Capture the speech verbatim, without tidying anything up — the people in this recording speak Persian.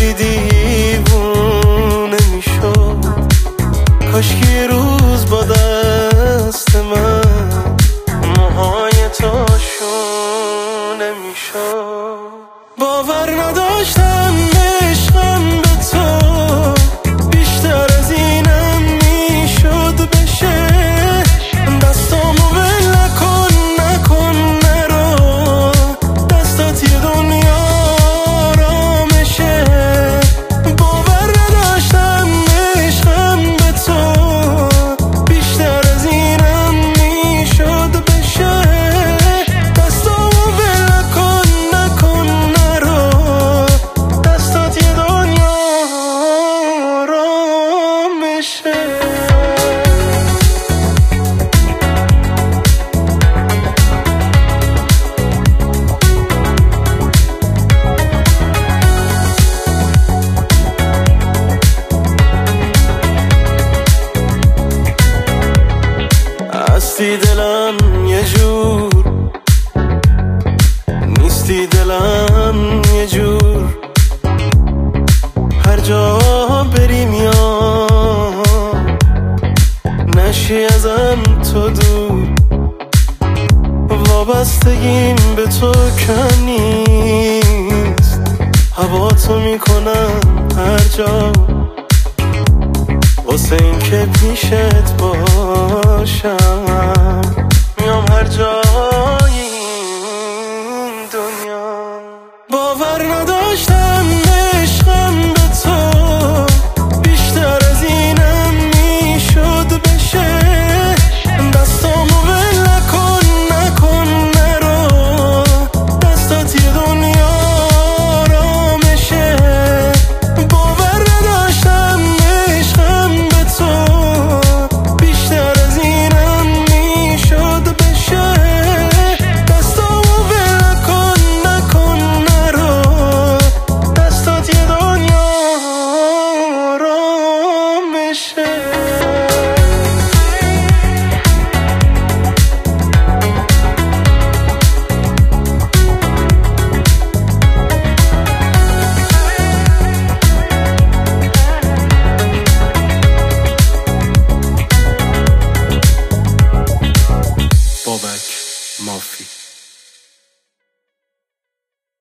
کسی دیوونه میشد. کاش که یه روز با دست من موهای تو شونه میشد. باور نداشتم عشقم به تو بیشتر از اینم میشد بشه. دستامو ول نکن نکن نرو، دستات یه دنیا آرامشه. باور نداشتم عشقم به تو بیشتر از اینم میشد بشه. دستامو ول نکن نکن نرو، دستات یه دنیا آرامشه. هستی دلم یه جور، نیستی دلم یه جور. هر جا بری میام، نشی ازم تو دور. وابستگیم به تو کم نیست، هوا تو میکنم هر جا واسه این که پیشت باشم. میام هر جا